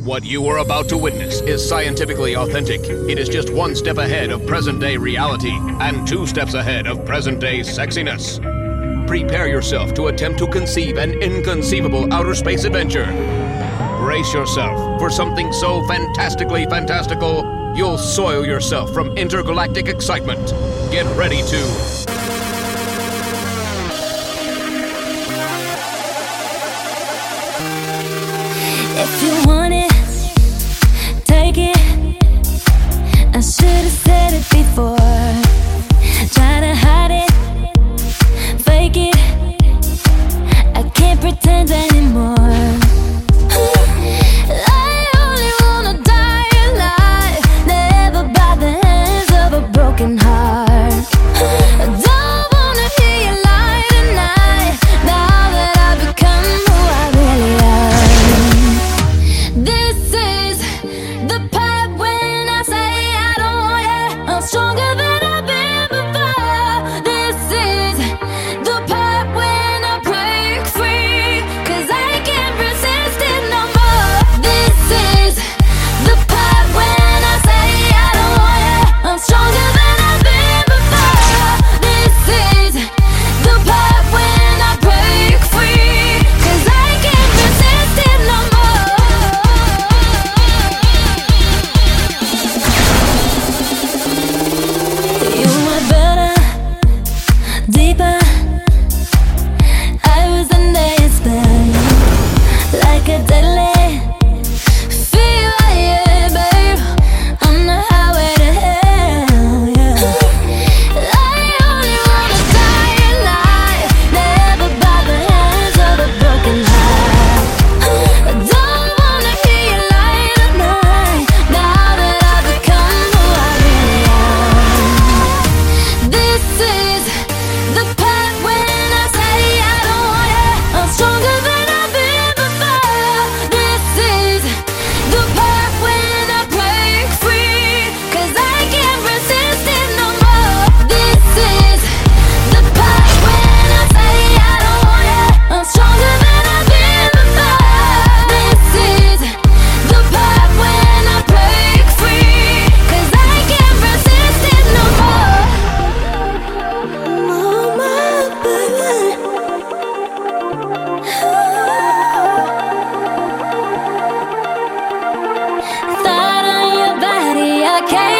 What you are about to witness is scientifically authentic. It is just one step ahead of present-day reality and two steps ahead of present-day sexiness. Prepare yourself to attempt to conceive an inconceivable outer space adventure. Brace yourself for something so fantastically fantastical, you'll soil yourself from intergalactic excitement. Get ready to... If you want it, take it. I should have said it before. Try to hide it, fake it. I can't pretend anymore. I only wanna die alive, never by the hands of a broken heart. I don't wanna hear you lie tonight, now that I've become who I really am. This is the part when I say I don't want you. I'm stronger than I've been before. This is the part when I break free, 'cause I can't resist it no more. This is the part when I say I don't want you. I'm stronger than I've been before. This is the part when I break free, 'cause I can't resist it no more. You were better, deeper. I was the next man, like a deadly fever, yeah, babe. On the highway to hell, yeah. I only wanna die alive, never by the hands of a broken heart. I don't wanna hear you lie tonight, now that I've become who I really am. This is the part when I say I don't want you. I'm stronger than I've been before. This is the part when I break free, 'cause I can't resist it no more. This is the part when I say I don't want you. I'm stronger than I've been before. This is the part when I break free, 'cause I can't resist it no more. Mama, baby. Thought on your body, I can't